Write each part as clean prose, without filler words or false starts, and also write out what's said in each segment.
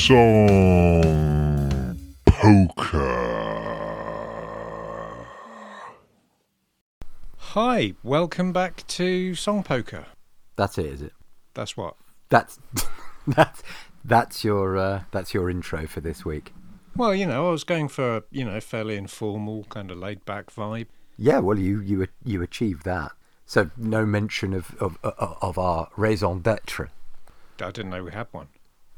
Song Poker. Hi, welcome back to Song Poker. That's it, is it? That's what? That's your intro for this week. Well, I was going for a fairly informal, kind of laid-back vibe. Yeah, well, you achieved that. So no mention of our raison d'être. I didn't know we had one.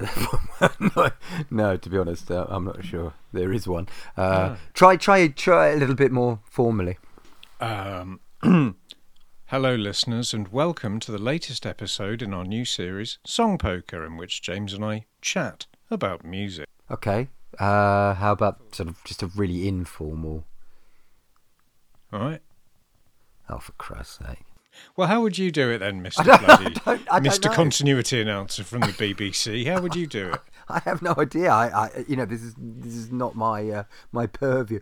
No, to be honest, I'm not sure there is one. Try a little bit more formally. Hello, listeners, and welcome to the latest episode in our new series, Song Poker, in which James and I chat about music. Okay. How about sort of just a really informal? All right. Oh, for Christ's sake! Well, how would you do it then, Mr. I don't Mr. know. Continuity announcer from the BBC? How would you do it? I have no idea. I this is not my my purview.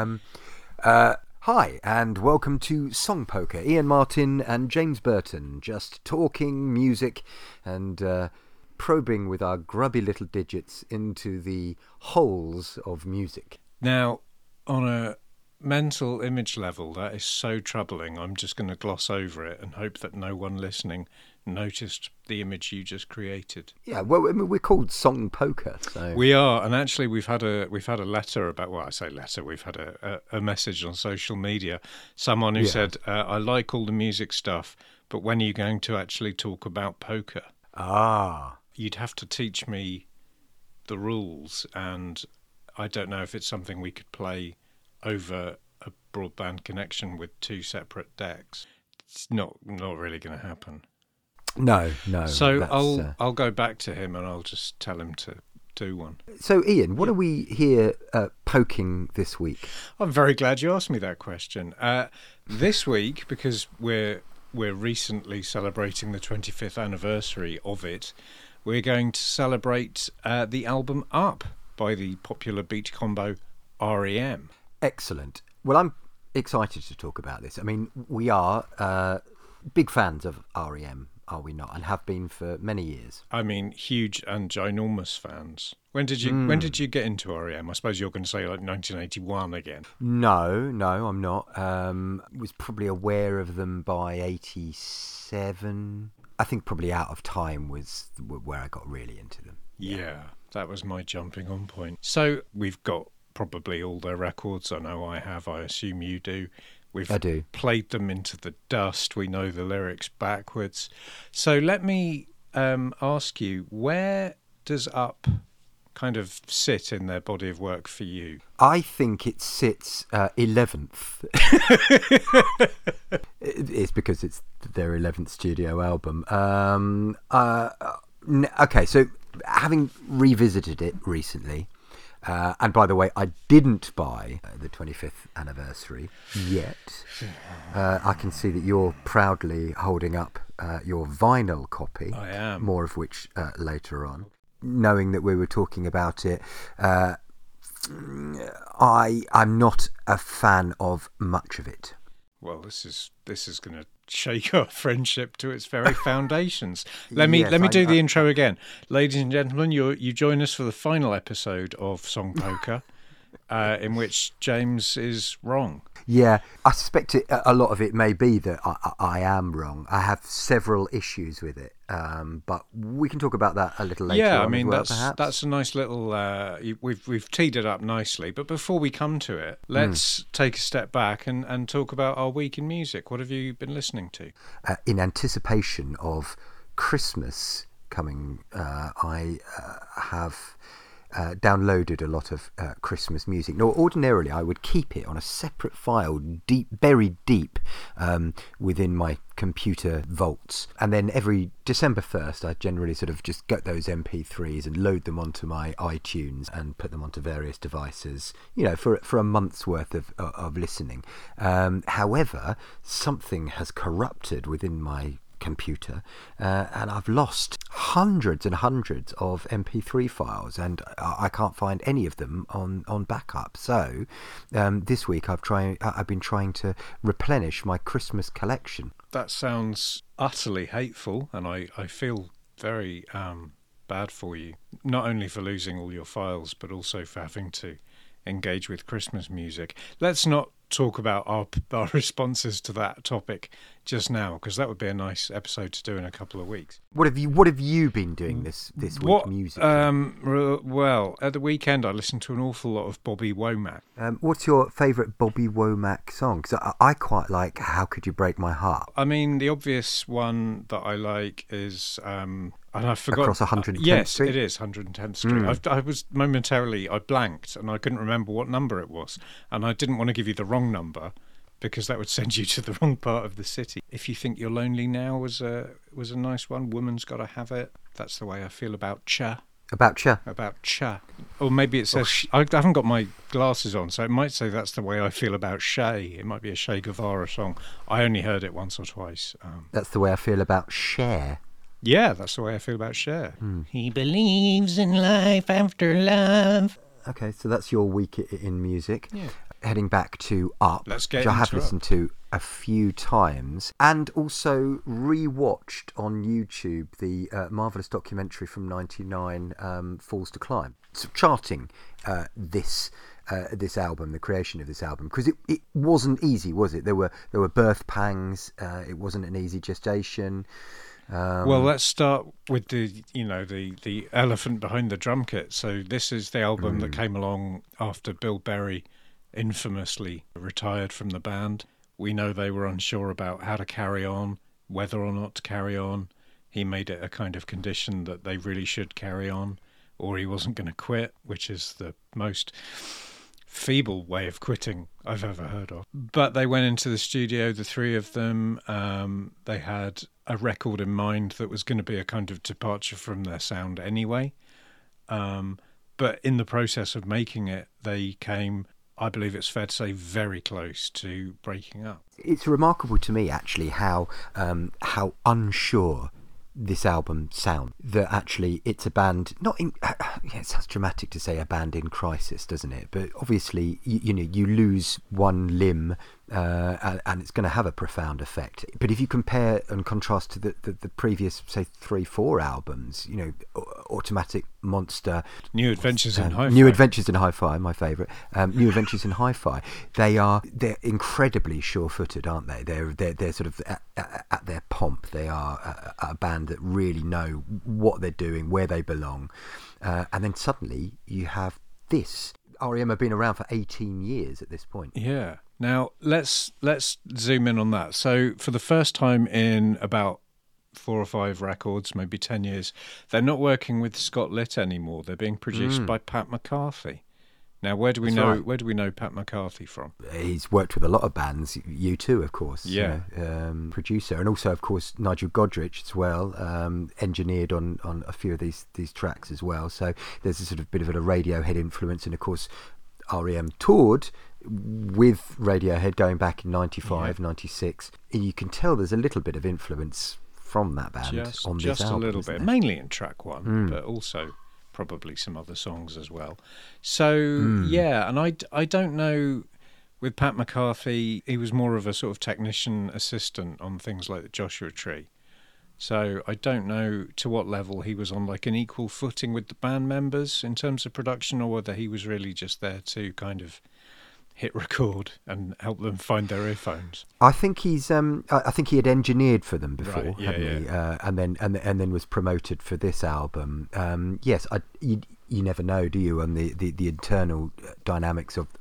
Hi, and welcome to Song Poker. Ian Martin and James Burton just talking music and probing with our grubby little digits into the holes of music. Now, on a mental image level, that is so troubling. I'm just going to gloss over it and hope that no one listening noticed the image you just created. Yeah, well, I mean, we're called Song Poker, so We are, and actually we've had a letter about. Well, I say letter. We've had a message on social media. Someone who said, "I like all the music stuff, but when are you going to actually talk about poker?" You'd have to teach me the rules, and I don't know if it's something we could play over a broadband connection with two separate decks. It's not really going to happen. No. So I'll go back to him and I'll just tell him to do one. So, Ian, what are we here poking this week? I'm very glad you asked me that question. This week, because we're recently celebrating the 25th anniversary of it, we're going to celebrate the album Up by the popular beat combo REM. Excellent. Well, I'm excited to talk about this. I mean, we are big fans of REM, are we not? And have been for many years. I mean, huge and ginormous fans. When did you get into REM? I suppose you're going to say like 1981 again. No, I'm not. Was probably aware of them by 87. I think probably Out of Time was where I got really into them. Yeah, that was my jumping on point. So we've got probably all their records. I know I have. I assume you do. I do. Played them into the dust. We know the lyrics backwards. So let me ask you, where does Up kind of sit in their body of work for you? I think it sits 11th. It's because it's their 11th studio album. Okay, so having revisited it recently, and by the way, I didn't buy the 25th anniversary yet. I can see that you're proudly holding up your vinyl copy. I am. More of which later on. Knowing that we were talking about it, I'm not a fan of much of it. Well, this is going to shake our friendship to its very foundations. Let me do the intro again, ladies and gentlemen. You join us for the final episode of Song Poker, in which James is wrong. Yeah, I suspect a lot of it may be that I am wrong. I have several issues with it, but we can talk about that a little later. Yeah, on I mean, as well, that's a nice little. We've teed it up nicely, but before we come to it, let's take a step back and talk about our week in music. What have you been listening to? In anticipation of Christmas coming, I have downloaded a lot of Christmas music. Now, ordinarily, I would keep it on a separate file, buried deep within my computer vaults. And then every December 1st, I generally sort of just get those MP3s and load them onto my iTunes and put them onto various devices, for a month's worth of listening. However, something has corrupted within my computer, and I've lost hundreds and hundreds of MP3 files, and I can't find any of them on backup. So this week I've been trying to replenish my Christmas collection. That sounds utterly hateful, and I feel very bad for you, not only for losing all your files, but also for having to engage with Christmas music. Let's not talk about our responses to that topic just now, because that would be a nice episode to do in a couple of weeks. What have you been doing this week musically? Well, at the weekend I listened to an awful lot of Bobby Womack. What's your favourite Bobby Womack song? Because I quite like How Could You Break My Heart. I mean, the obvious one that I like is and I forgot. Across 110th yes, Street? It is 110th Street. I was momentarily, I blanked and I couldn't remember what number it was. And I didn't want to give you the wrong number because that would send you to the wrong part of the city. If You Think You're Lonely Now was a nice one. Woman's Gotta Have It. That's the way I feel about Cha. About Cha? About Cha. Or maybe it says, I haven't got my glasses on, so it might say That's the Way I Feel About Shay. It might be a Che Guevara song. I only heard it once or twice. That's the way I feel about Cher. Yeah, that's the way I feel about Cher. He believes in life after love. Okay, so that's your week in music. Yeah. Heading back to Up, Let's get which I have into listened to a few times, and also rewatched on YouTube the marvellous documentary from '99, Falls to Climb, so charting this album, the creation of this album, because it wasn't easy, was it? There were birth pangs. It wasn't an easy gestation. Well, let's start with the elephant behind the drum kit. So this is the album that came along after Bill Berry infamously retired from the band. We know they were unsure about how to carry on, whether or not to carry on. He made it a kind of condition that they really should carry on, or he wasn't going to quit, which is the most feeble way of quitting I've ever heard of. But they went into the studio, the three of them. They had a record in mind that was going to be a kind of departure from their sound anyway. But in the process of making it, they came, I believe it's fair to say, very close to breaking up. It's remarkable to me, actually, how unsure this album sounds. That actually it's a band, not in, it sounds dramatic to say a band in crisis, doesn't it? But obviously, you lose one limb, and it's going to have a profound effect. But if you compare and contrast to the previous, say, 3-4 albums, Automatic Monster, New Adventures in Hi-Fi. New Adventures in Hi-Fi, my favourite. New Adventures in Hi-Fi. They're incredibly sure-footed, aren't they? They're sort of at their pomp. They are a band that really know what they're doing, where they belong, and then suddenly you have this. REM have been around for 18 years at this point. Yeah. Now let's zoom in on that. So for the first time in about 4 or 5 records, maybe 10 years, they're not working with Scott Litt anymore. They're being produced by Pat McCarthy. Now, where do we know Pat McCarthy from? He's worked with a lot of bands, U2, of course. Yeah. Producer, and also, of course, Nigel Godrich as well, engineered on a few of these tracks as well. So there's a sort of bit of a Radiohead influence, and of course, REM toured with Radiohead going back in 95, 96. And you can tell there's a little bit of influence from that band on this album. Just a little bit, mainly in track 1, but also probably some other songs as well. So yeah, and I don't know, with Pat McCarthy, he was more of a sort of technician assistant on things like the Joshua Tree. So I don't know to what level he was on like an equal footing with the band members in terms of production, or whether he was really just there to kind of hit record and help them find their earphones. I think he's. I think he had engineered for them before, right, hadn't he? And then was promoted for this album. Yes, you never know, do you? On the internal dynamics of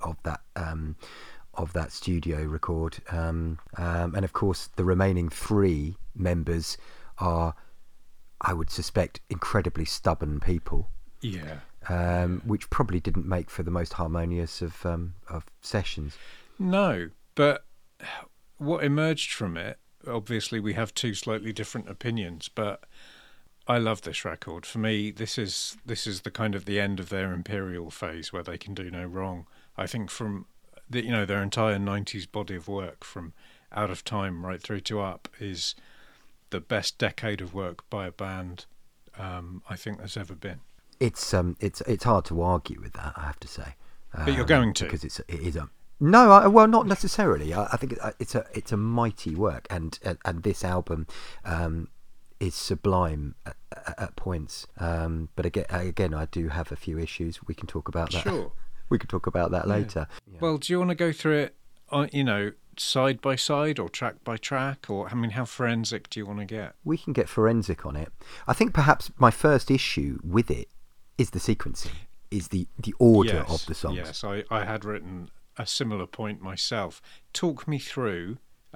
that studio record. And of course, the remaining 3 members are, I would suspect, incredibly stubborn people. Yeah. Which probably didn't make for the most harmonious of sessions. No, but what emerged from it, obviously we have 2 slightly different opinions, but I love this record. For me, this is the kind of the end of their Imperial phase where they can do no wrong. I think from their entire 90s body of work, from Out of Time right through to Up, is the best decade of work by a band I think there's ever been. It's hard to argue with that, I have to say. But you're going to, because it is a no. Well, not necessarily. I think it's a mighty work, and this album is sublime at points. But again, I do have a few issues. We can talk about that. Sure. We can talk about that later. Yeah. Well, do you want to go through it, side by side or track by track? Or, I mean, how forensic do you want to get? We can get forensic on it. I think perhaps my first issue with it is the sequencing, is the order of the songs. Yes, I had written a similar point myself. Talk me through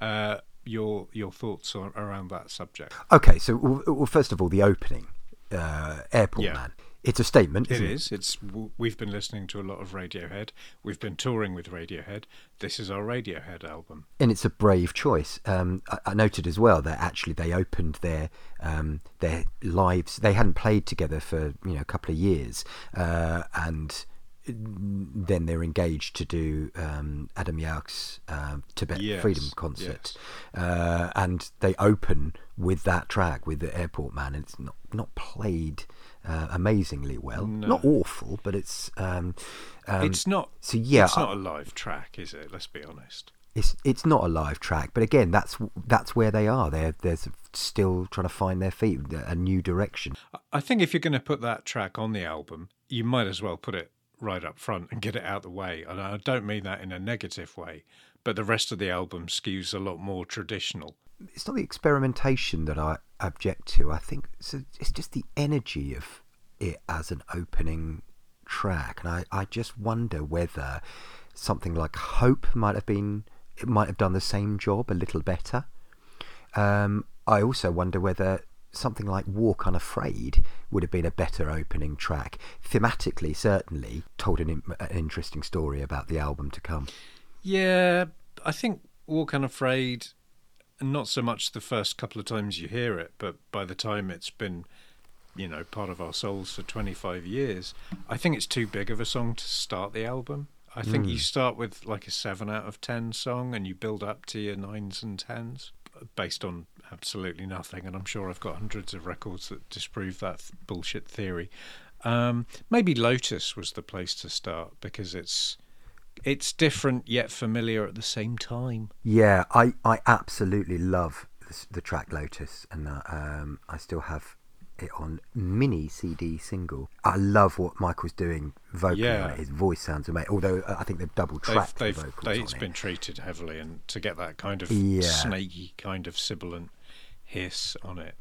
your thoughts around that subject. Okay, so well, first of all, the opening, Airport Man. It's a statement, isn't it? We've been listening to a lot of Radiohead. We've been touring with Radiohead. This is our Radiohead album. And it's a brave choice. I noted as well that actually they opened their lives. They hadn't played together for a couple of years, and then they're engaged to do Adam Yauch's Tibet Freedom concert, and they open with that track, with the Airport Man, and it's not played amazingly well. No. Not awful, but it's not. So yeah, it's not a live track, is it? Let's be honest. It's not a live track, but again, that's where they are. They're still trying to find their feet, a new direction. I think if you're going to put that track on the album, you might as well put it right up front and get it out of the way. And I don't mean that in a negative way, but the rest of the album skews a lot more traditional. It's not the experimentation that I object to. I think it's just the energy of it as an opening track, and I just wonder whether something like Hope might have done the same job a little better. I also wonder whether something like Walk Unafraid would have been a better opening track. Thematically, certainly, told an interesting story about the album to come. Yeah, I think Walk Unafraid, not so much the first couple of times you hear it, but by the time it's been, part of our souls for 25 years, I think it's too big of a song to start the album. I think you start with like a 7 out of 10 song and you build up to your 9s and 10s based on absolutely nothing. And I'm sure I've got hundreds of records that disprove that bullshit theory. Maybe Lotus was the place to start because it's different yet familiar at the same time. Yeah, I absolutely love the track Lotus, and I still have it on mini CD single. I love what Michael's doing vocally on it. His voice sounds amazing, although I think they've double tracked the vocals It's been treated heavily, and to get that kind of snaky kind of sibilant hiss on it.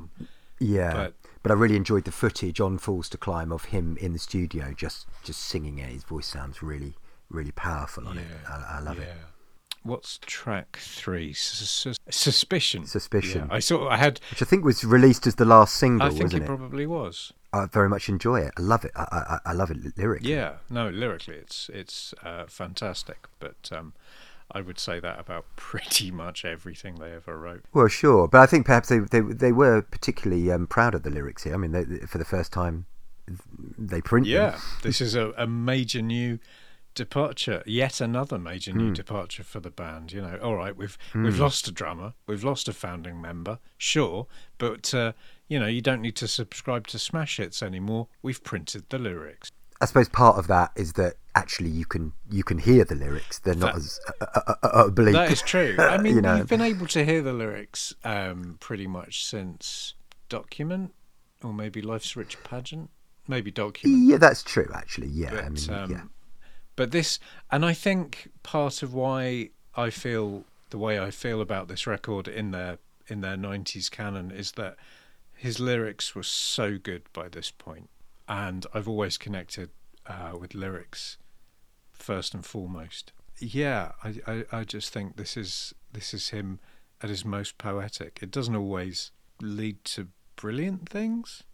But I really enjoyed the footage on Falls to Climb of him in the studio just singing it. His voice sounds really, really powerful on it. I love it. What's track 3? Suspicion. Suspicion. Yeah. I had, which I think was released as the last single. I think wasn't it probably was. I very much enjoy it. I love it. I love it lyrically. Yeah, no, lyrically it's fantastic. But I would say that about pretty much everything they ever wrote. Well, sure, but I think perhaps they were particularly proud of the lyrics here. I mean, for the first time, they print them. Yeah, this is a major new departure, yet another major new departure for the band. All right, we've lost a drummer, we've lost a founding member, sure, but you don't need to subscribe to smash hits anymore. We've printed the lyrics. I suppose part of that is that actually you can hear the lyrics. They're not as oblique. That is true. I mean, you've been able to hear the lyrics pretty much since Document, or maybe Life's Rich Pageant, maybe Document. Yeah, that's true. Actually, yeah. But, but this, and I think part of why I feel the way I feel about this record in their 90s canon is that his lyrics were so good by this point, and I've always connected with lyrics first and foremost. Yeah, I just think this is him at his most poetic. It doesn't always lead to brilliant things,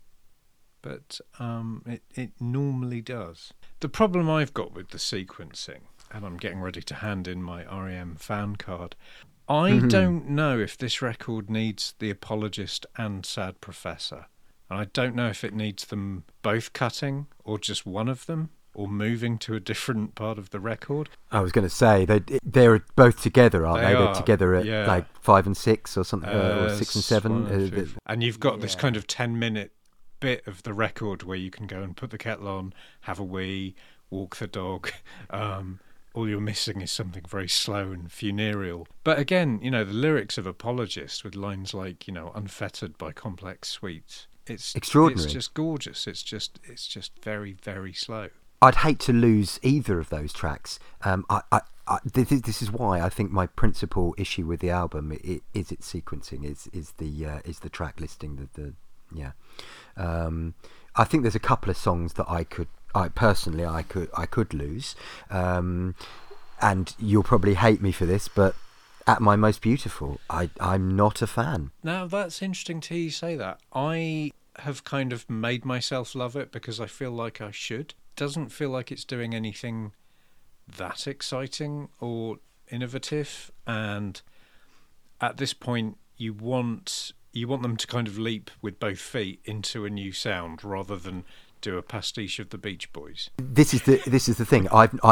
but it normally does. The problem I've got with the sequencing, and I'm getting ready to hand in my REM fan card, I don't know if this record needs The Apologist and Sad Professor. And I don't know if it needs them both cutting, or just one of them, or moving to a different part of the record. I was going to say, they're both together, aren't they? They're together at like 5 and 6 or something, or 6 and 7. And you've got this kind of 10-minute bit of the record where you can go and put the kettle on, have a wee, walk the dog, all you're missing is something very slow and funereal. But again, the lyrics of Apologist with lines like, unfettered by complex sweets. It's extraordinary. It's just gorgeous. It's just very, very slow. I'd hate to lose either of those tracks. This is why I think my principal issue with the album is its sequencing, is the track listing. I think there's a couple of songs that I could lose, and you'll probably hate me for this, but At My Most Beautiful, I'm not a fan. Now that's interesting to hear you say that. I have kind of made myself love it because I feel like I should. Doesn't feel like it's doing anything that exciting or innovative, and at this point you want them to kind of leap with both feet into a new sound rather than do a pastiche of the Beach Boys. This is the thing.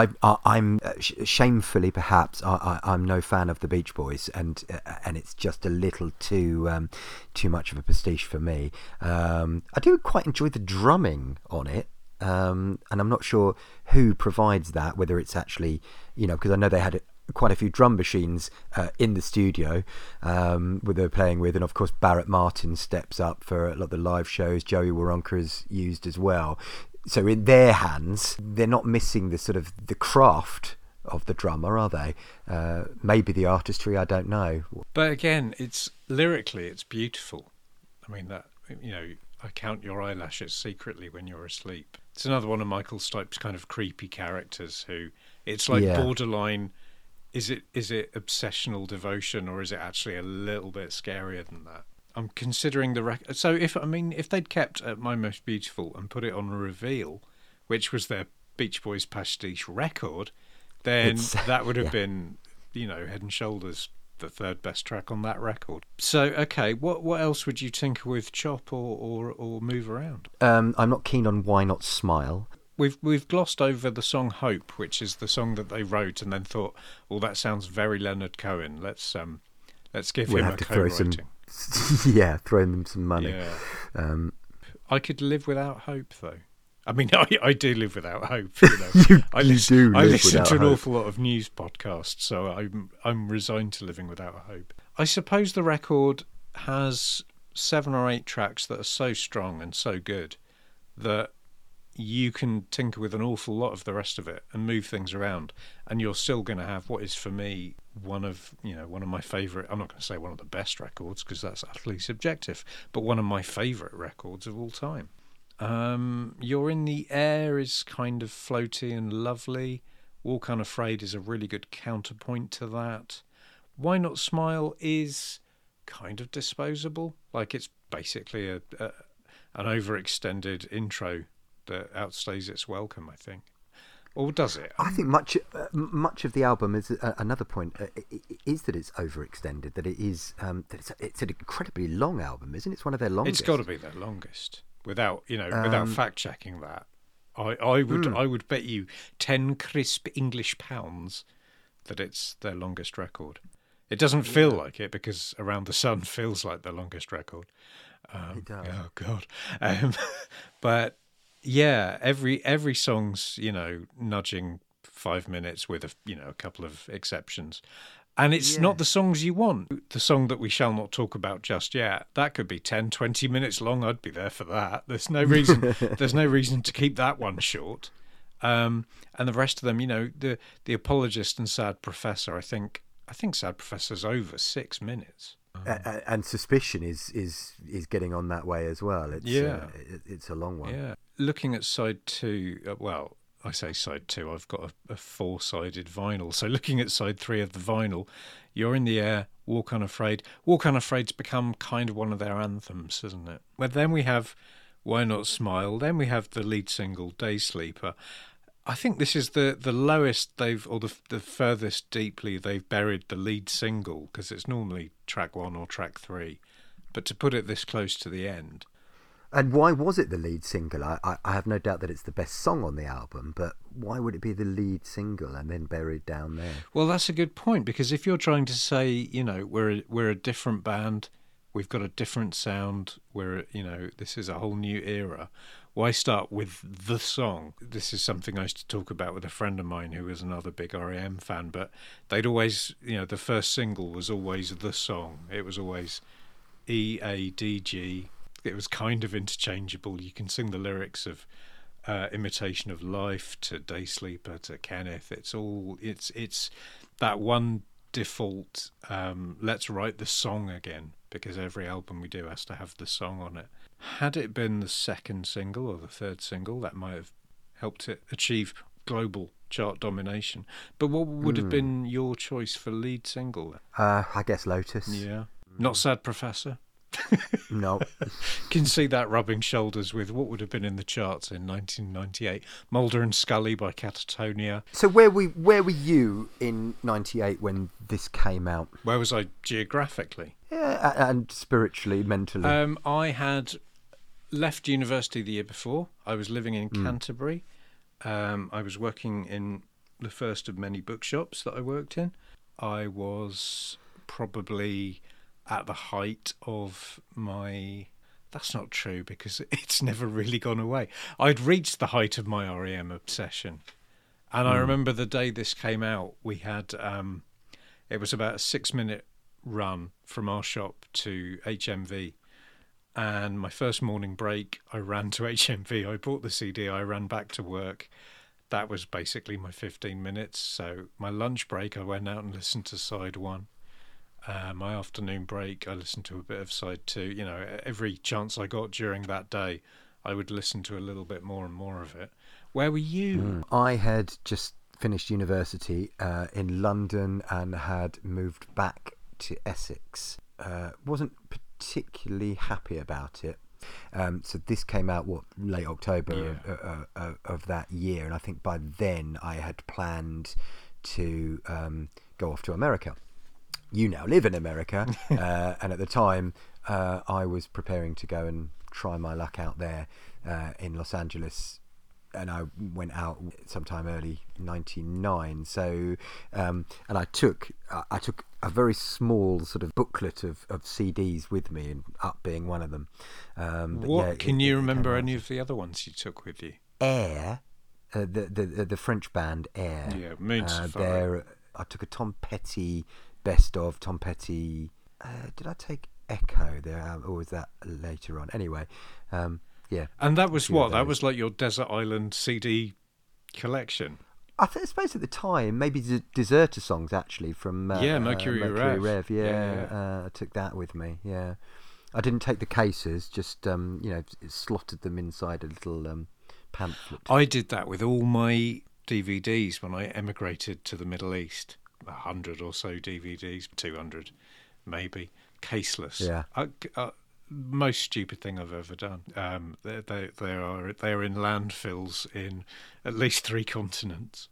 I'm shamefully perhaps I'm no fan of the Beach Boys, and it's just a little too much of a pastiche for me. I do quite enjoy the drumming on it. And I'm not sure who provides that, whether it's actually, because I know they had quite a few drum machines in the studio where they were playing with, and of course Barrett Martin steps up for a lot of the live shows. Joey Waronker is used as well. So in their hands, they're not missing the sort of the craft of the drummer, are they? Maybe the artistry, I don't know. But again, it's lyrically, it's beautiful. I mean, that, I count your eyelashes secretly when you're asleep. It's another one of Michael Stipe's kind of creepy characters who, it's like borderline, is it obsessional devotion, or is it actually a little bit scarier than that? I'm considering the record. So if they'd kept At My Most Beautiful and put it on Reveal, which was their Beach Boys pastiche record, then that would have been, head and shoulders the third best track on that record. So, okay, what else would you tinker with, chop or move around? I'm not keen on Why Not Smile. We've glossed over the song Hope, which is the song that they wrote and then thought, well, that sounds very Leonard Cohen. Let's give him a co-writing. Throw them some money. Yeah. I could live without hope, though. I mean, I do live without hope. I listen to an awful lot of news podcasts, so I'm resigned to living without hope. I suppose the record has 7 or 8 tracks that are so strong and so good that you can tinker with an awful lot of the rest of it and move things around, and you're still going to have what is for me one of my favourite. I'm not going to say one of the best records because that's utterly subjective, but one of my favourite records of all time. You're in the Air is kind of floaty and lovely. Walk Unafraid is a really good counterpoint to that. Why Not Smile is kind of disposable. Like, it's basically an overextended intro that outstays its welcome, I think. Or does it? I think much of the album is another point is that it's overextended. That it is it's an incredibly long album, isn't it? It's one of their longest. It's got to be their longest. Without fact checking that, I would bet you 10 crisp English pounds that it's their longest record. It doesn't feel like it because Around the Sun feels like their longest record. It does. Oh God! But yeah, every song's nudging 5 minutes with a couple of exceptions. And it's not the songs you want. The song that we shall not talk about just yet, that could be 10, 20 minutes long. I'd be there for that. There's no reason to keep that one short. And the rest of them, the Apologist and Sad Professor, I think Sad Professor's over 6 minutes. And Suspicion is getting on that way as well. It's a long one. Yeah. Looking at side 2, I say side 2, I've got a 4-sided vinyl. So looking at side 3 of the vinyl, You're in the Air, Walk Unafraid. Walk Unafraid's become kind of one of their anthems, isn't it? Well, then we have Why Not Smile. Then we have the lead single, Day Sleeper. I think this is the lowest the furthest deeply they've buried the lead single, because it's normally track 1 or track 3. But to put it this close to the end... And why was it the lead single? I have no doubt that it's the best song on the album, but why would it be the lead single and then buried down there? Well, that's a good point, because if you're trying to say, we're a different band, we've got a different sound, this is a whole new era, Why start with the song? This is something I used to talk about with a friend of mine who was another big REM fan, but they'd always, the first single was always the song. It was always E-A-D-G. It was kind of interchangeable. You can sing the lyrics of Imitation of Life to Day Sleeper to Kenneth. It's that one default, let's write the song again, because every album we do has to have the song on it. Had it been the second single or the third single, that might have helped it achieve global chart domination. But what would have been your choice for lead single? I guess Lotus. Yeah. Not Sad Professor? No. Can see that rubbing shoulders with what would have been in the charts in 1998. Mulder and Scully by Catatonia. So where were you in 98 when this came out? Where was I geographically? Yeah, and spiritually, mentally. I had left university the year before. I was living in Canterbury. I was working in the first of many bookshops that I worked in. I was probably at the height of my... That's not true, because it's never really gone away. I'd reached the height of my REM obsession. And I remember the day this came out, we had... it was about a 6-minute run from our shop to HMV. And my first morning break, I ran to HMV. I bought the CD. I ran back to work. That was basically my 15 minutes. So my lunch break, I went out and listened to side 1. My afternoon break, I listened to a bit of side 2. Every chance I got during that day, I would listen to a little bit more and more of it. Where were you? I had just finished university in London and had moved back to Essex. Wasn't particularly happy about it. So this came out, late October of that year. And I think by then I had planned to go off to America. You now live in America, and at the time I was preparing to go and try my luck out there in Los Angeles, and I went out sometime early '99. So, and I took a very small sort of booklet of CDs with me, and Up being one of them. Can you remember any of the other ones you took with you? Air, the French band Air. Yeah, Moon Safari. I took a Tom Petty. Best of Tom Petty. Did I take Echo there, or was that later on? Anyway, yeah. And that was what? That was like your Desert Island CD collection. I suppose at the time, maybe the Deserter songs actually from Mercury Rev. Yeah. I took that with me. Yeah, I didn't take the cases. Just slotted them inside a little pamphlet. I did that with all my DVDs when I emigrated to the Middle East. 100 or so DVDs, 200 maybe, caseless. Yeah. Most stupid thing I've ever done. They are in landfills in at least 3 continents.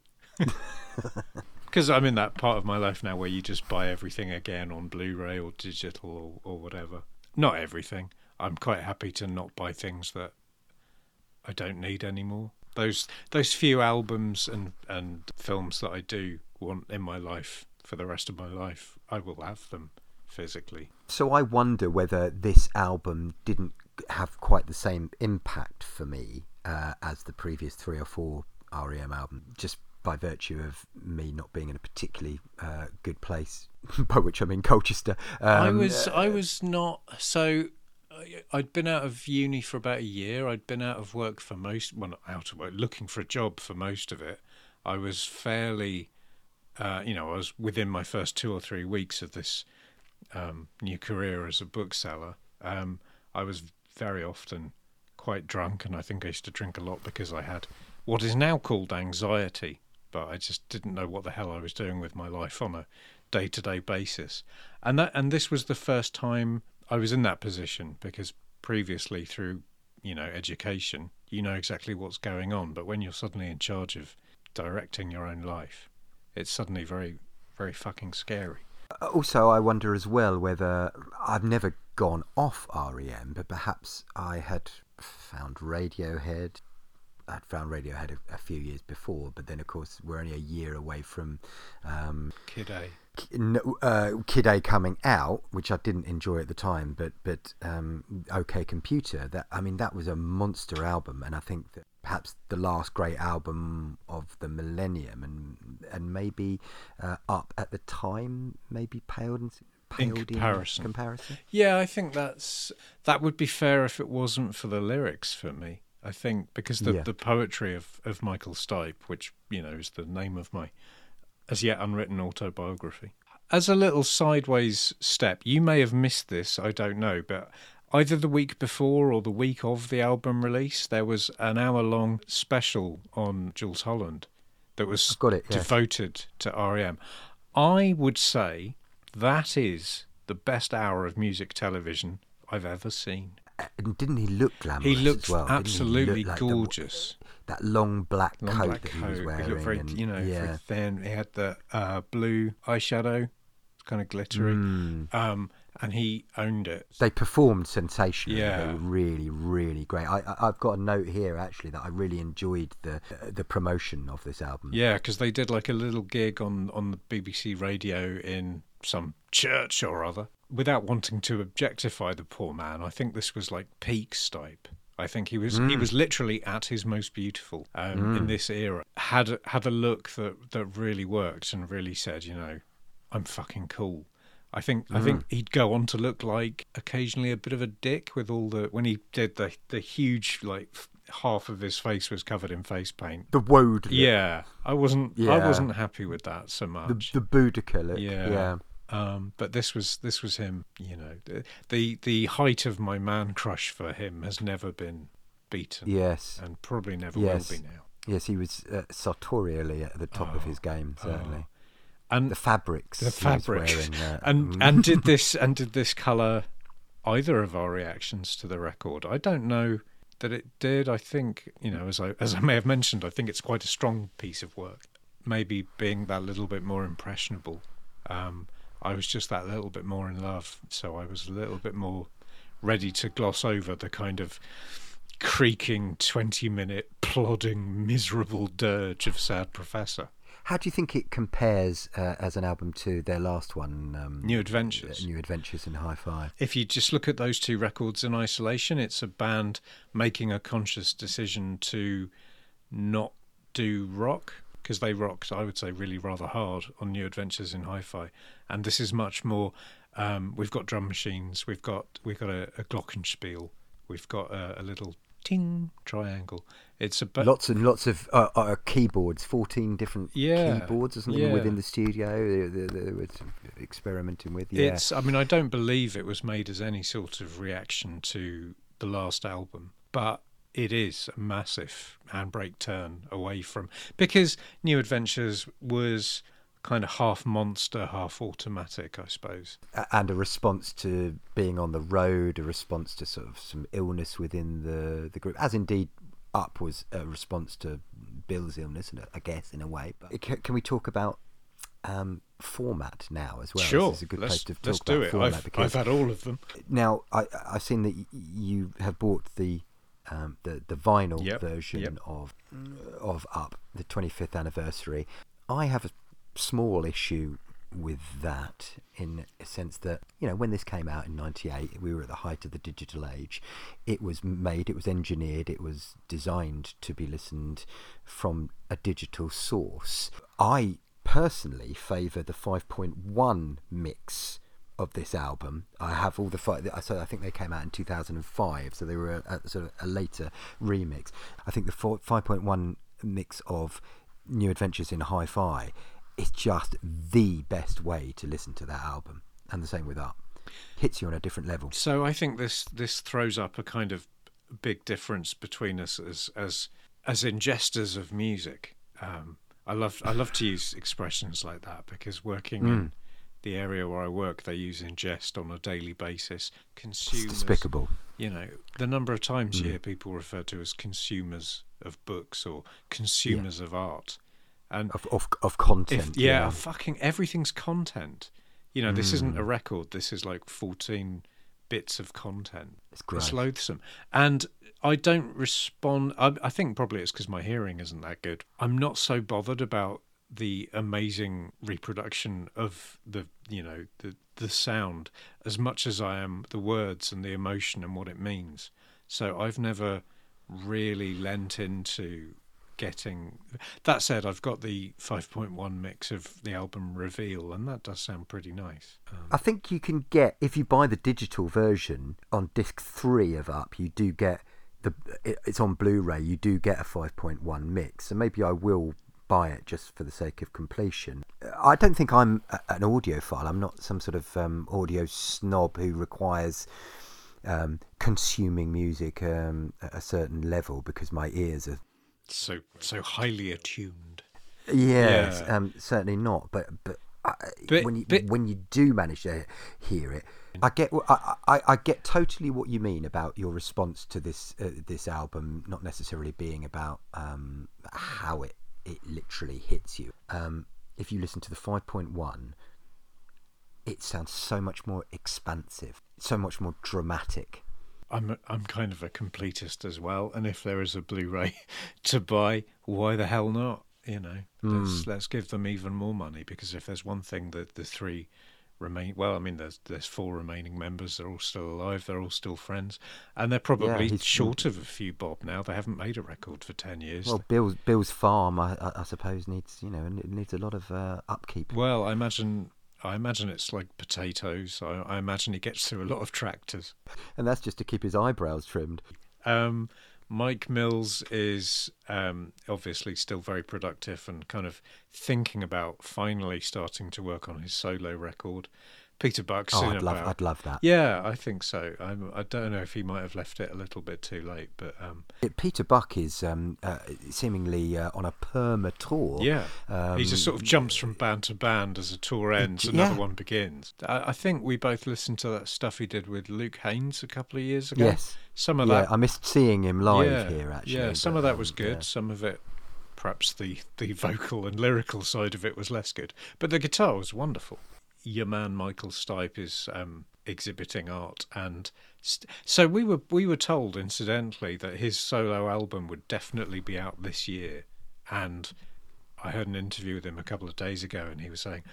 Because I'm in that part of my life now where you just buy everything again on Blu-ray or digital or whatever. Not everything. I'm quite happy to not buy things that I don't need anymore. Those few albums and films that I do want in my life for the rest of my life, I will have them physically. So I wonder whether this album didn't have quite the same impact for me as the previous 3 or 4 REM albums, just by virtue of me not being in a particularly good place, by which I mean Colchester. I was not so. I'd been out of uni for about a year. I'd been out of work for out of work, looking for a job for most of it. I was fairly, I was within my first 2 or 3 weeks of this new career as a bookseller. I was very often quite drunk, and I think I used to drink a lot because I had what is now called anxiety, but I just didn't know what the hell I was doing with my life on a day-to-day basis. And this was the first time I was in that position, because previously through, education, you know exactly what's going on. But when you're suddenly in charge of directing your own life, it's suddenly very, very fucking scary. Also, I wonder as well whether I've never gone off REM, but perhaps I had found Radiohead I'd found Radiohead a few years before, but then of course we're only a year away from Kid A. Kid A coming out, which I didn't enjoy at the time, but OK Computer, that was a monster album, and I think that perhaps the last great album of the millennium, and maybe Up at the time maybe paled in comparison. Yeah, I think that would be fair if it wasn't for the lyrics for me. I think because the poetry of Michael Stipe, which is the name of my as yet unwritten autobiography. As a little sideways step, you may have missed this, I don't know, but either the week before or the week of the album release, there was an hour-long special on Jools Holland that was devoted to R.E.M. I would say that is the best hour of music television I've ever seen. And didn't he look glamorous? He looked as well? absolutely gorgeous. That long black coat that he was wearing. He looked very, very thin. He had the blue eyeshadow, kind of glittery, and he owned it. They performed sensationally. Yeah. They were really, really great. I've got a note here actually that I really enjoyed the promotion of this album. Yeah, because they did like a little gig on the BBC radio in some church or other. Without wanting to objectify the poor man, I think this was like peak Stipe. I think he was literally at his most beautiful in this era. Had a look that really worked and really said, I'm fucking cool. I think he'd go on to look like occasionally a bit of a dick with all when he did the huge half of his face was covered in face paint. The woad. Yeah, I wasn't happy with that so much. The Boudica look. Yeah. But this was him. The height of my man crush for him has never been beaten. Yes, and probably never will be now. Yes, he was sartorially at the top of his game, certainly. And the fabrics, wearing, and did this colour either of our reactions to the record? I don't know that it did. I think as I may have mentioned, I think it's quite a strong piece of work. Maybe being that little bit more impressionable. I was just that little bit more in love, so I was a little bit more ready to gloss over the kind of creaking 20-minute plodding miserable dirge of Sad Professor. How do you think it compares as an album to their last one, New Adventures? New Adventures in Hi-Fi. If you just look at those two records in isolation, it's a band making a conscious decision to not do rock, because they rocked, I would say, really rather hard on New Adventures in Hi-Fi, and this is much more. We've got drum machines, we've got a glockenspiel, we've got a little ting triangle. It's lots and lots of keyboards, 14 different keyboards or something within the studio. They were experimenting with. Yeah. I don't believe it was made as any sort of reaction to the last album, but it is a massive handbrake turn away from, because New Adventures was kind of half monster, half automatic, I suppose. And a response to being on the road, a response to sort of some illness within the group, as indeed Up was a response to Bill's illness, I guess, in a way. But can we talk about format now as well? Sure. This is a good place to talk let's about do it. format. I've had all of them. Now, I've seen that you have bought the vinyl version of Up, the 25th anniversary. I have a small issue with that, in a sense that when this came out in 98, we were at the height of the digital age. It was made, it was engineered, it was designed to be listened from a digital source. I personally favour the 5.1 mix of this album. I have all the so I think they came out in 2005, so they were a sort of a later remix. I think the 5.1 mix of New Adventures in Hi-Fi is just the best way to listen to that album, and the same with Up. Hits you on a different level. So I think this throws up a kind of big difference between us as ingesters of music. I love to use expressions like that, because working in the area where I work, they use ingest on a daily basis. Consumers, it's despicable. The number of times you hear people referred to as consumers of books or consumers of art. And of content. Fucking everything's content. This isn't a record. This is like 14 bits of content. It's gross. It's loathsome. And I don't respond. I think probably it's because my hearing isn't that good. I'm not so bothered about the amazing reproduction of the sound as much as I am the words and the emotion and what it means. So I've never really lent into getting. That said, I've got the 5.1 mix of the album Reveal, and that does sound pretty nice. I think you can get, if you buy the digital version on disc 3 of Up, you do get it's on Blu-ray, you do get a 5.1 mix. So maybe I will buy it just for the sake of completion. I don't think I'm an audiophile. I'm not some sort of audio snob who requires consuming music at a certain level because my ears are so highly attuned. Yes, certainly not. But when you do manage to hear it, I get totally what you mean about your response to this album not necessarily being about how it literally hits you. If you listen to the 5.1, it sounds so much more expansive, so much more dramatic. I'm kind of a completist as well, and if there is a Blu-ray to buy, why the hell not? Let's give them even more money, because if there's one thing that the three remain, well, I mean, there's 4 remaining members. They're all still alive. They're all still friends, and they're probably short of a few bob now. They haven't made a record for 10 years. Well, Bill's farm, I suppose, needs a lot of upkeep. Well, I imagine it's like potatoes. I imagine he gets through a lot of tractors. And that's just to keep his eyebrows trimmed. Mike Mills is obviously still very productive and kind of thinking about finally starting to work on his solo record. Peter Buck's I'd love that. Yeah, I think so. I don't know if he might have left it a little bit too late, but Peter Buck is seemingly on a perma tour. Yeah, he just sort of jumps from band to band as a tour ends, another one begins. I think we both listened to that stuff he did with Luke Haynes a couple of years ago. Yes, some of that. I missed seeing him live here. Actually, yeah, some of that was good. Some of it, perhaps the vocal and lyrical side of it was less good, but the guitar was wonderful. Your man Michael Stipe is exhibiting art, and so we were told, incidentally, that his solo album would definitely be out this year. And I heard an interview with him a couple of days ago, and he was saying,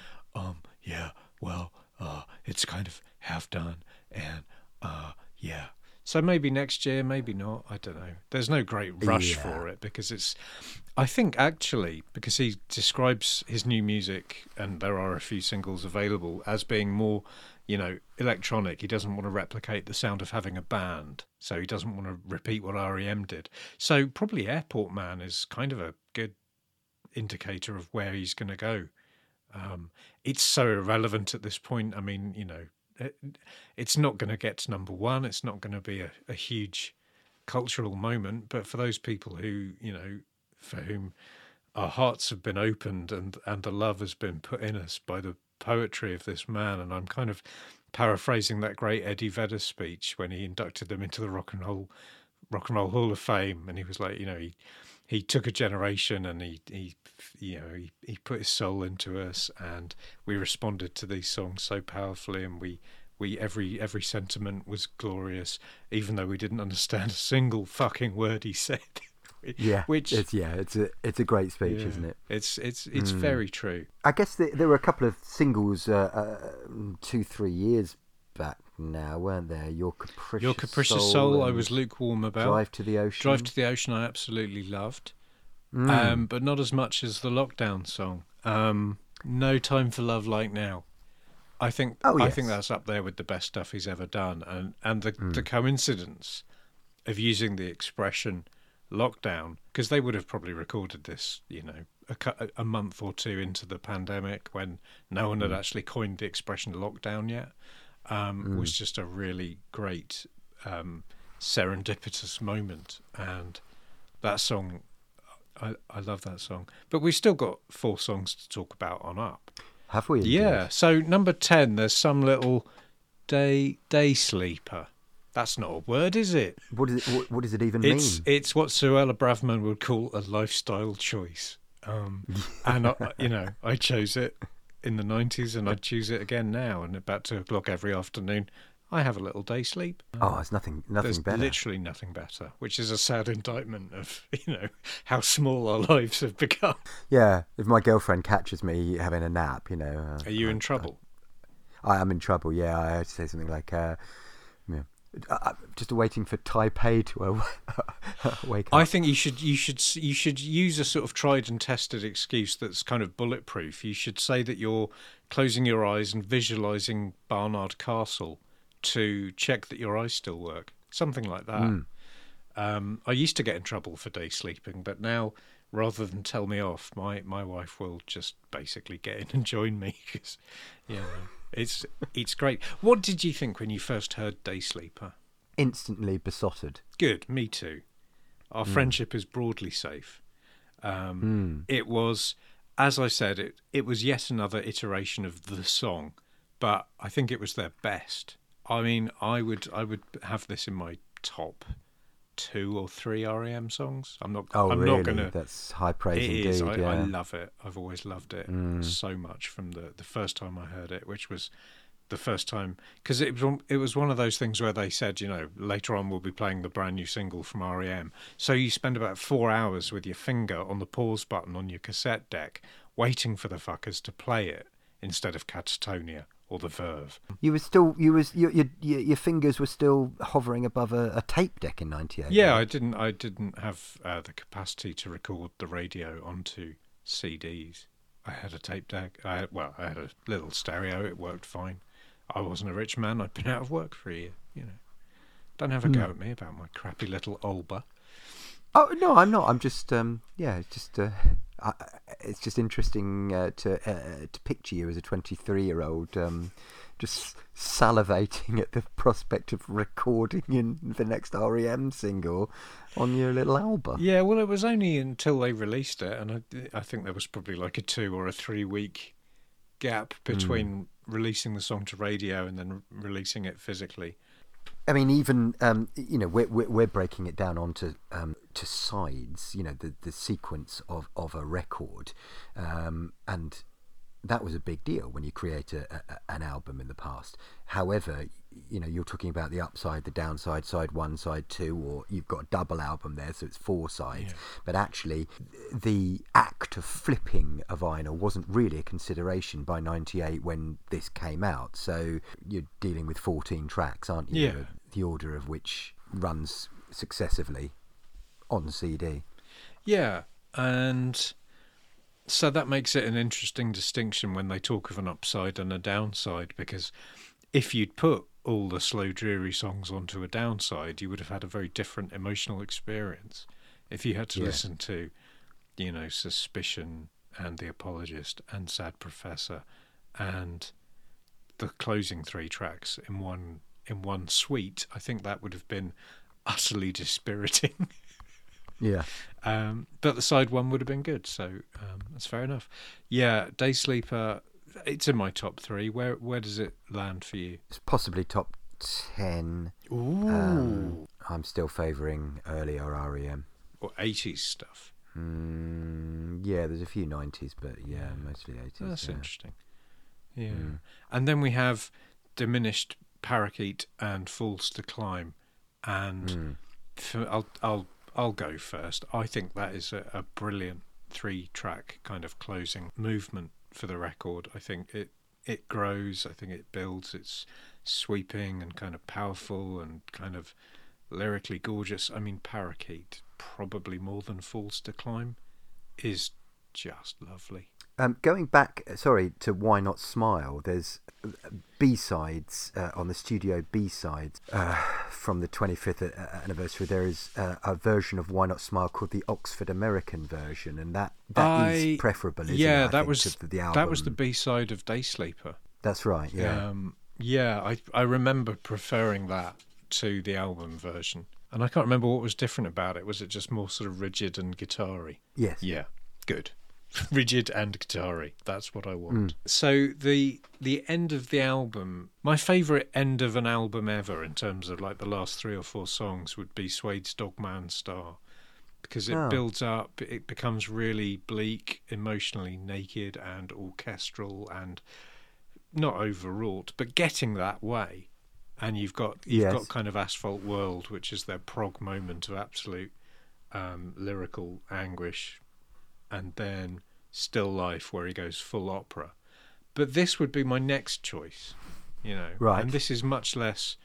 it's kind of half done, and yeah. So maybe next year, maybe not. I don't know. There's no great rush for it, because I think actually, because he describes his new music, and there are a few singles available, as being more, electronic. He doesn't want to replicate the sound of having a band, so he doesn't want to repeat what R.E.M. did. So probably Airport Man is kind of a good indicator of where he's going to go. It's so irrelevant at this point. I mean, it's not going to get to number 1. It's not going to be a huge cultural moment, but for those people who, for whom our hearts have been opened and the love has been put in us by the poetry of this man, and I'm kind of paraphrasing that great Eddie Vedder speech when he inducted them into the Rock and Roll Hall of Fame, and he was like, he took a generation, and he put his soul into us, and we responded to these songs so powerfully, and we every sentiment was glorious, even though we didn't understand a single fucking word he said. Yeah, it's a great speech, isn't it? It's very true. I guess there were a couple of singles 2-3 years back now, weren't there? Your Capricious Soul I was lukewarm about. Drive to the Ocean I absolutely loved, but not as much as the Lockdown song. No Time for Love Like Now. I think that's up there with the best stuff he's ever done, and the coincidence of using the expression lockdown, because they would have probably recorded this, a month or 2 into the pandemic, when no one had actually coined the expression lockdown yet. Was just a really great serendipitous moment, and that song, I love that song. But we've still got 4 songs to talk about on Up. Have we? Indeed? Yeah. So number 10, there's Some Little Day Sleeper. That's not a word, is it? What does it even mean? It's what Suella Braverman would call a lifestyle choice. And I chose it in the 90s, and I'd choose it again now. And about 2 o'clock every afternoon, I have a little day sleep. Oh, there's nothing There's better. literally nothing better, which is a sad indictment of, how small our lives have become. Yeah, if my girlfriend catches me having a nap, Are you in trouble? I am in trouble. Yeah, I have to say something like, I'm just waiting for Taipei to wake up. I think you should use a sort of tried and tested excuse that's kind of bulletproof. You should say that you're closing your eyes and visualising Barnard Castle to check that your eyes still work. Something like that. I used to get in trouble for day sleeping, but now, rather than tell me off, my wife will just basically get in and join me. 'Cause, it's great. What did you think when you first heard Day Sleeper? Instantly besotted. Good, me too. Our friendship is broadly safe. It was, as I said, it was yet another iteration of the song, but I think it was their best. I mean, I would have this in my top 2 or 3 REM songs. I'm not really? Gonna. That's high praise It indeed. is. Yeah. I love it. I've always loved it so much from the first time I heard it, which was the first time, because it was one of those things where they said, later on we'll be playing the brand new single from REM. So you spend about 4 hours with your finger on the pause button on your cassette deck, waiting for the fuckers to play it instead of Catatonia or the Verve. Your fingers were still hovering above a tape deck in '98. Yeah, right? I didn't have the capacity to record the radio onto CDs. I had a tape deck. I had a little stereo. It worked fine. I wasn't a rich man. I'd been out of work for a year. Don't have a go at me about my crappy little Olba. Oh no, I'm not. I'm just it's just interesting to picture you as a 23-year-old just salivating at the prospect of recording in the next REM single on your little Alba. Yeah, well, it was only until they released it, and I think there was probably like a 2 or 3 week gap between releasing the song to radio and then releasing it physically. I mean, even we're breaking it down onto to sides. The sequence of a record, and that was a big deal when you create an album in the past. However, you're talking about the upside, the downside, side 1, side 2, or you've got a double album there, so it's 4 sides. Yeah. But actually, the act of flipping a vinyl wasn't really a consideration by '98 when this came out. So you're dealing with 14 tracks, aren't you? Yeah. The order of which runs successively on CD. Yeah, and so that makes it an interesting distinction when they talk of an upside and a downside, because if you'd put all the slow, dreary songs onto a downside, you would have had a very different emotional experience. If you had to listen to, Suspicion and The Apologist and Sad Professor and the closing 3 tracks in one suite, I think that would have been utterly dispiriting. Yeah. But the side 1 would have been good, so that's fair enough. Yeah, Day Sleeper, it's in my top 3. Where does it land for you? It's possibly top 10. Ooh. I'm still favouring earlier REM. Or 80s stuff. Yeah, there's a few 90s, but mostly 80s. That's interesting. Yeah. And then we have Diminished Parakeet and Falls to Climb. And I'll go first. I think that is a brilliant 3-track kind of closing movement for the record. I think it grows. I think it builds. It's sweeping and kind of powerful and kind of lyrically gorgeous. I mean, Parakeet, probably more than Falls to Climb, is just lovely. Going back, to Why Not Smile, there's B-sides on the studio B-sides from the 25th anniversary. There is a version of Why Not Smile called the Oxford American version, and that is preferable, isn't it? Yeah, that was the album. That was the B-side of Day Sleeper. That's right, yeah. I remember preferring that to the album version. And I can't remember what was different about it. Was it just more sort of rigid and guitar-y? Yes. Yeah, good. Rigid and guitar-y. That's what I want. So the end of the album, my favourite end of an album ever in terms of like the last 3 or 4 songs would be Suede's Dogman Star, because it builds up, it becomes really bleak, emotionally naked and orchestral and not overwrought, but getting that way. and you've got kind of Asphalt World, which is their prog moment of absolute lyrical anguish, and then Still Life, where he goes full opera. But this would be my next choice, Right. And this is much less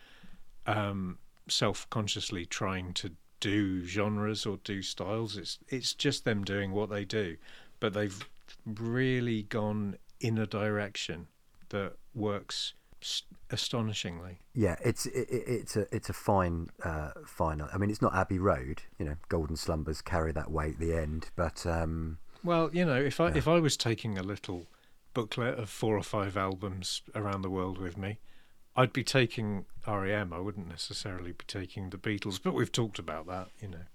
self-consciously trying to do genres or do styles. It's just them doing what they do, but they've really gone in a direction that works astonishingly. Yeah, it's a fine. I mean, it's not Abbey Road. Golden Slumbers carry that weight at the end, but well, if I was taking a little booklet of 4 or 5 albums around the world with me, I'd be taking REM. I wouldn't necessarily be taking the Beatles, but we've talked about that.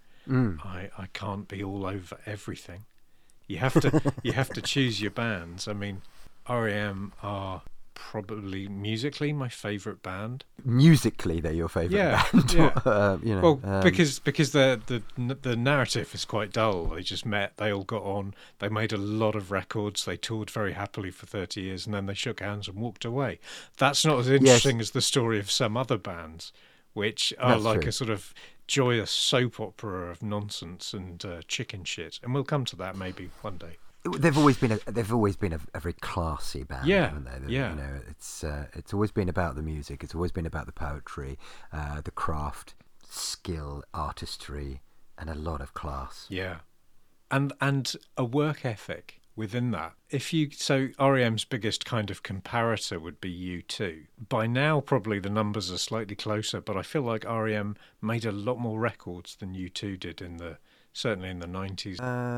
I can't be all over everything. You have to choose your bands. I mean, REM are probably musically my favourite band. Musically, they're your favourite band. Yeah. Because the narrative is quite dull. They just met, they all got on, they made a lot of records, they toured very happily for 30 years, and then they shook hands and walked away. That's not as interesting as the story of some other bands, which are a sort of joyous soap opera of nonsense and chicken shit. And we'll come to that maybe one day. They've always been a very classy band, haven't they? It's always been about the music. It's always been about the poetry, the craft, skill, artistry, and a lot of class. Yeah, and a work ethic within that. So REM's biggest kind of comparator would be U2. By now, probably the numbers are slightly closer, but I feel like REM made a lot more records than U2 did certainly in the 90s.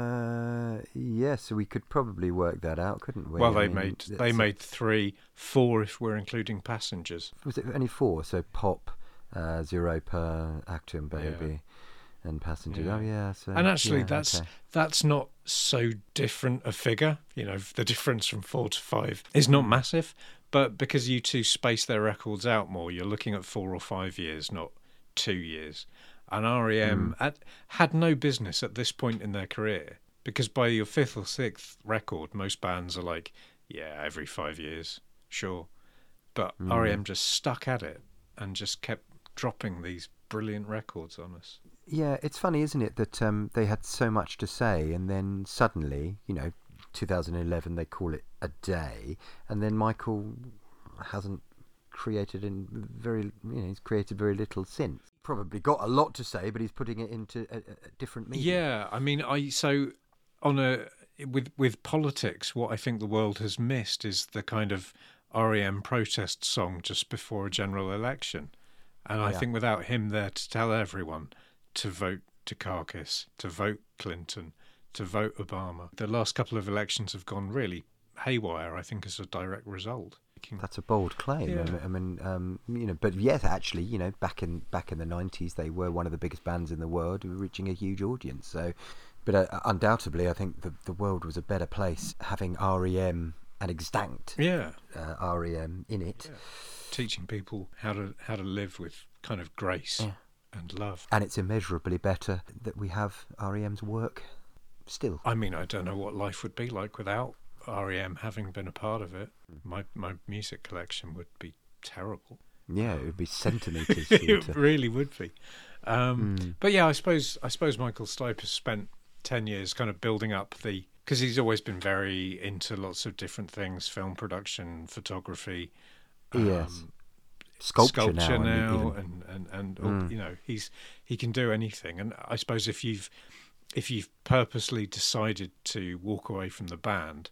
So we could probably work that out, couldn't we? Well, they made 3, 4 if we're including Passengers. Was it only 4? So Pop, Zero Per, Actum Baby, and Passengers. Yeah. Oh yeah. So, and actually, that's not so different a figure. The difference from 4 to 5 is not massive, but because U2 space their records out more, you're looking at 4 or 5 years, not 2 years. And REM had no business at this point in their career, because by your 5th or 6th record, most bands are like, every 5 years, sure. But REM just stuck at it and just kept dropping these brilliant records on us. Yeah, it's funny, isn't it, that they had so much to say, and then suddenly, 2011, they call it a day, and then Michael hasn't created he's created very little since. Probably got a lot to say, but he's putting it into a different medium. Yeah, I mean, with politics, what I think the world has missed is the kind of REM protest song just before a general election, and I think without him there to tell everyone to vote Dukakis, to vote Clinton, to vote Obama, the last couple of elections have gone really haywire. I think as a direct result. That's a bold claim. Yeah. I mean, but yes, actually, back in the 90s, they were one of the biggest bands in the world, reaching a huge audience. So, but undoubtedly, I think the world was a better place having REM and extant REM in it, teaching people how to live with kind of grace and love. And it's immeasurably better that we have REM's work still. I mean, I don't know what life would be like without REM having been a part of it. My music collection would be terrible. Yeah, it would be centimetres. It really would be. But yeah, I suppose Michael Stipe has spent 10 years kind of building up because he's always been very into lots of different things: film production, photography, sculpture now, and he can do anything. And I suppose if you've purposely decided to walk away from the band,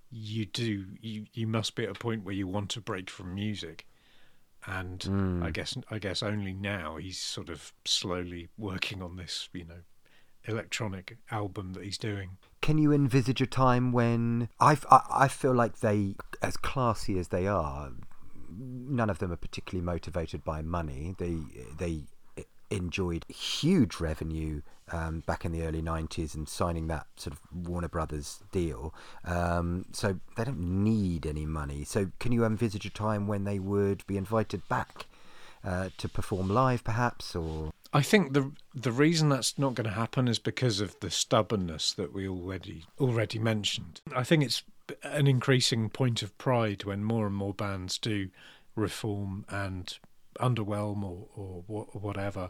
you must be at a point where you want to break from music, and I guess only now he's sort of slowly working on this electronic album that he's doing. Can you envisage a time when I feel like they, as classy as they are, none of them are particularly motivated by money. They enjoyed huge revenue back in the early 90s and signing that sort of Warner Brothers deal, so they don't need any money. So can you envisage a time when they would be invited back to perform live, perhaps? Or I think the reason that's not going to happen is because of the stubbornness that we already mentioned. I think it's an increasing point of pride when more and more bands do reform and underwhelm or whatever,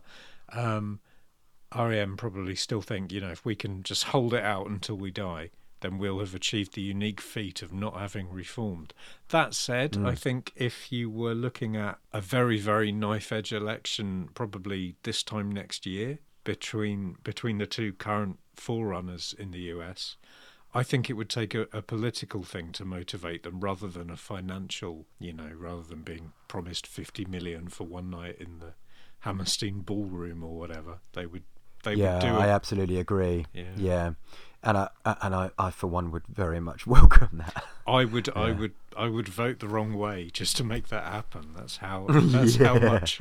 REM probably still think, if we can just hold it out until we die, then we'll have achieved the unique feat of not having reformed. That said, I think if you were looking at a very, very knife-edge election probably this time next year between the two current forerunners in the US, I think it would take a political thing to motivate them rather than a financial, rather than being promised 50 million for one night in the Hammerstein Ballroom or whatever. They would do it. I absolutely agree. Yeah. And I for one would very much welcome that. I would vote the wrong way just to make that happen. That's how much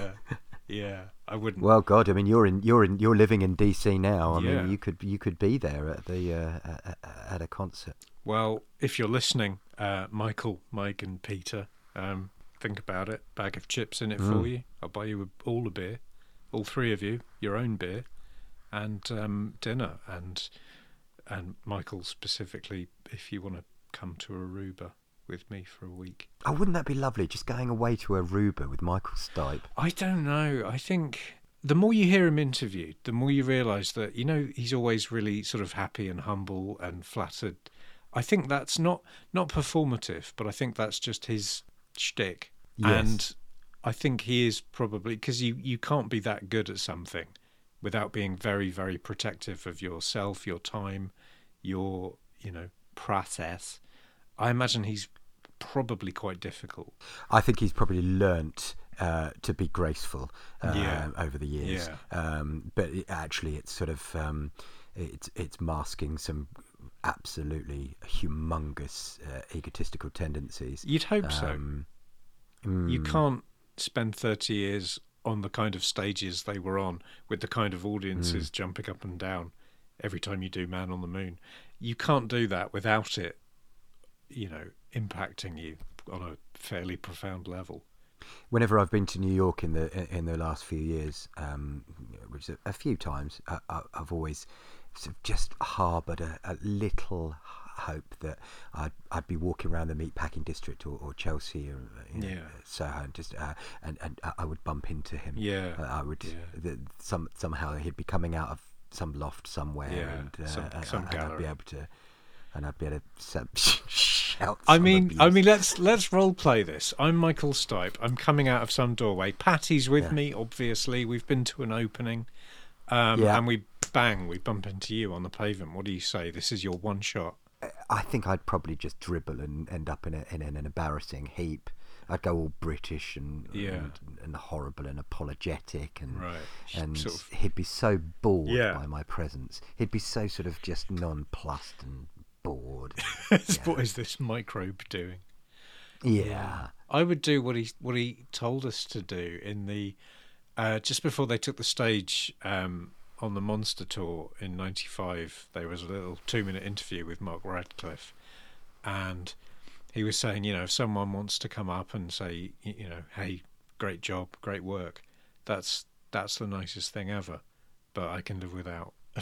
I wouldn't. Well, God, I mean, you're living in DC now. I mean, you could be there at the at a concert. Well, if you're listening, Michael, Mike, and Peter, think about it. Bag of chips in it for you. I'll buy you all a beer, all three of you, your own beer, and dinner, and Michael specifically, if you want to come to Aruba with me for a week. Oh, wouldn't that be lovely? Just going away to Aruba with Michael Stipe. I don't know. I think the more you hear him interviewed, the more you realise that, he's always really sort of happy and humble and flattered. I think that's not performative, but I think that's just his shtick. Yes. And I think he is probably, because you can't be that good at something without being very, very protective of yourself, your time, your, process. I imagine he's probably quite difficult. I think he's probably learnt to be graceful over the years. Yeah. But it's sort of it's masking some absolutely humongous egotistical tendencies. You'd hope so. You can't spend 30 years on the kind of stages they were on with the kind of audiences jumping up and down every time you do Man on the Moon. You can't do that without it, impacting you on a fairly profound level. Whenever I've been to New York in the last few years, which is a few times, I've always sort of just harboured a little hope that I'd be walking around the meatpacking district or Chelsea or Soho, and just and I would bump into him. I would somehow he'd be coming out of some loft somewhere, and some gallery. I'd be able to shout. I mean, let's role play this. I'm Michael Stipe. I'm coming out of some doorway. Patty's with me, obviously. We've been to an opening, and we bump into you on the pavement. What do you say? This is your one shot. I think I'd probably just dribble and end up in an embarrassing heap. I'd go all British and horrible and apologetic, and sort of, he'd be so bored by my presence. He'd be so sort of just nonplussed and bored. What is this microbe doing? Yeah. I would do what he told us to do in the just before they took the stage on the Monster Tour in '95. There was a little 2-minute interview with Mark Radcliffe, and he was saying, if someone wants to come up and say, hey, great job, great work, that's the nicest thing ever, but I can live without a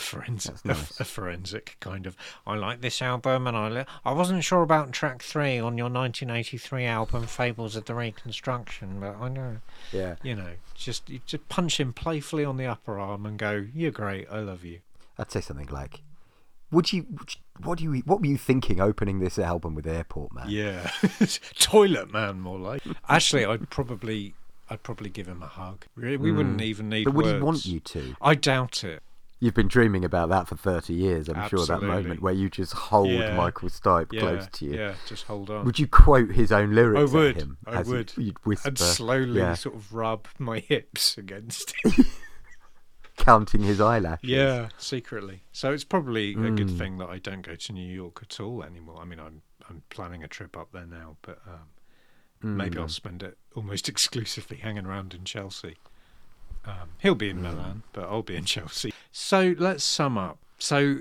forensic kind of, I like this album, and I wasn't sure about track 3 on your 1983 album Fables of the Reconstruction, but I know. Yeah. Just punch him playfully on the upper arm and go, you're great, I love you. I'd say something like, what were you thinking opening this album with Airport Man? Yeah. Toilet Man, more like. Actually, I'd probably give him a hug. We wouldn't even need words. But would he want you to? I doubt it. You've been dreaming about that for 30 years, I'm Absolutely. sure, that moment where you just hold Michael Stipe close to you. Yeah, just hold on. Would you quote his own lyrics at him? I would. You'd whisper. And slowly sort of rub my hips against him. Counting his eyelashes. Yeah, secretly. So it's probably a good thing that I don't go to New York at all anymore. I mean, I'm planning a trip up there now, but maybe I'll spend it almost exclusively hanging around in Chelsea. He'll be in Milan, but I'll be in Chelsea. So let's sum up. So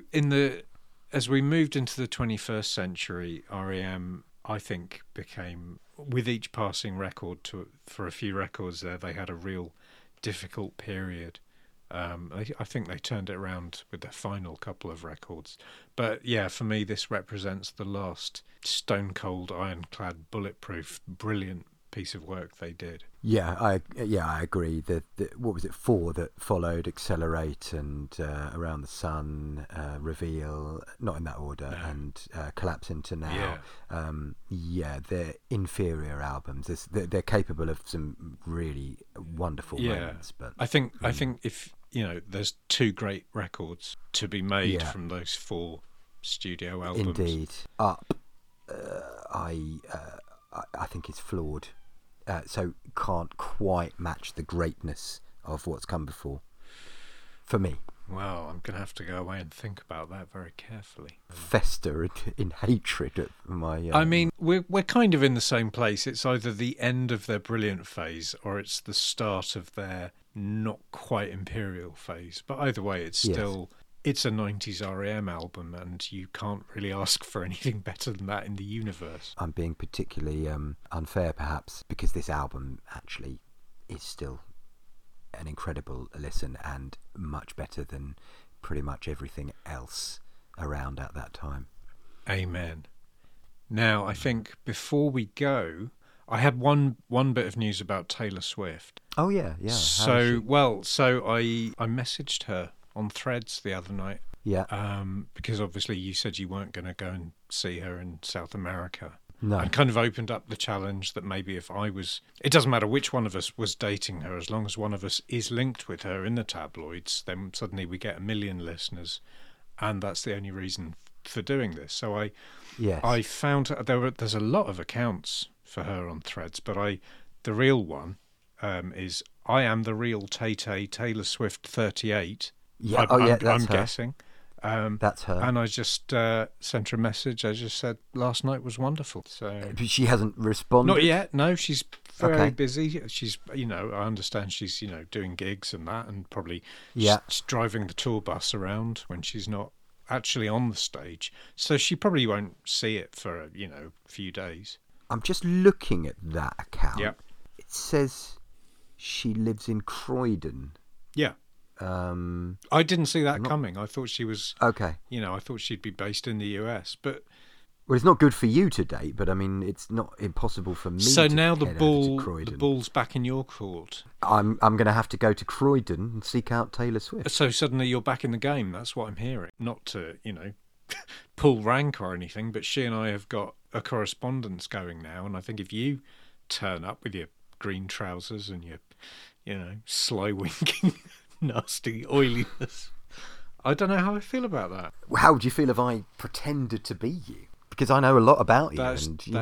as we moved into the 21st century, REM, I think, became, with each passing record for a few records there, they had a real difficult period. I think they turned it around with their final couple of records. But yeah, for me, this represents the last stone-cold, ironclad, bulletproof, brilliant piece of work they did. Yeah, I agree. What was it? 4 that followed: Accelerate and Around the Sun, Reveal, not in that order, No. and Collapse Into Now. They're inferior albums. They're capable of some really wonderful moments. But I think if there's 2 great records to be made from those 4 studio albums. Indeed, Up. I think it's flawed. So can't quite match the greatness of what's come before, for me. Well, I'm going to have to go away and think about that very carefully. Fester in hatred at my... I mean, we're kind of in the same place. It's either the end of their brilliant phase or it's the start of their not quite imperial phase. But either way, it's still... It's a 90s R.E.M. album, and you can't really ask for anything better than that in the universe. I'm being particularly unfair, perhaps, because this album actually is still an incredible listen and much better than pretty much everything else around at that time. Amen. Now, I think before we go, I had one bit of news about Taylor Swift. Oh, yeah. So I messaged her on Threads the other night. Yeah. Because obviously you said you weren't going to go and see her in South America. No. And kind of opened up the challenge that maybe if I was... It doesn't matter which one of us was dating her, as long as one of us is linked with her in the tabloids, then suddenly we get 1 million listeners, and that's the only reason for doing this. So I found there's a lot of accounts for her on Threads, but the real one is I am the real Tay-Tay, Taylor Swift 38. Yeah, I'm her. guessing. That's her. And I just sent her a message. I just said last night was wonderful. So But she hasn't responded? not yet. No, she's very Okay. busy. She's, I understand she's, doing gigs and that, and probably Yeah. driving the tour bus around when she's not actually on the stage. So she probably won't see it for a few days. I'm just looking at that account. Yep. It says she lives in Croydon. Yeah. I didn't see that coming. I thought she was, Okay. I thought she'd be based in the US, but Well, it's not good for you to date, but I mean, it's not impossible for me. so to now head over to Croydon. the ball's back in your court. I'm going to have to go to Croydon and seek out Taylor Swift. So suddenly you're back in the game. That's what I'm hearing. Not to, pull rank or anything, but she and I have got a correspondence going now, and I think if you turn up with your green trousers and your, sly winking, nasty oiliness, I don't know how I feel about that. How would you feel if I pretended to be you? Because I know a lot about you,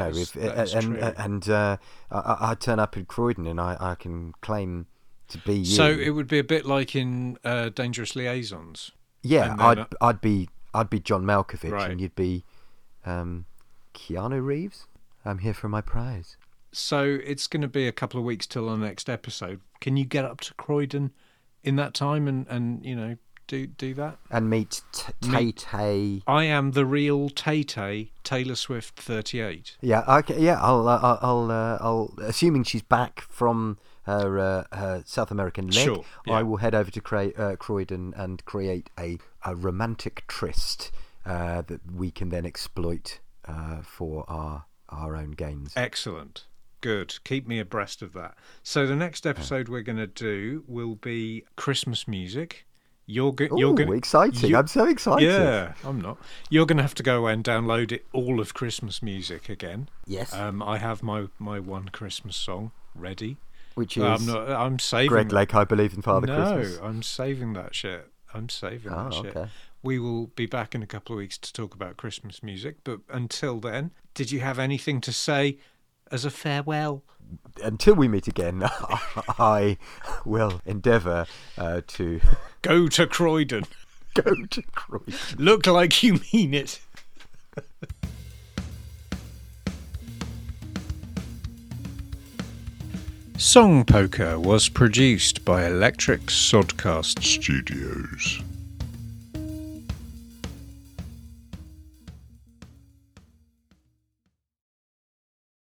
I turn up in Croydon and I can claim to be you. So it would be a bit like in Dangerous Liaisons. Yeah, And then, I'd be John Malkovich, Right. and you'd be Keanu Reeves. I'm here for my prize. So it's going to be a couple of weeks till our next episode. Can you get up to Croydon in that time and do that? And meet Tay-Tay. I am the real Tay-Tay, Taylor Swift 38. Yeah, okay, yeah. I'll assuming she's back from her South American leg. Sure, yeah. I will head over to Croydon and create a romantic tryst that we can then exploit for our own gains. Excellent. Good. Keep me abreast of that. So the next episode we're going to do will be Christmas music. You're exciting. I'm so excited. Yeah, I'm not. You're going to have to go away and download all of Christmas music again. Yes. I have my one Christmas song ready. Which is I'm saving Greg Lake, I Believe in Father Christmas. No, I'm saving that shit. I'm saving that shit. Okay. We will be back in a couple of weeks to talk about Christmas music. But until then, did you have anything to say as a farewell? Until we meet again, I will endeavour to go to Croydon. Go to Croydon. Look like you mean it. Song Poker was produced by Electric Sodcast Studios.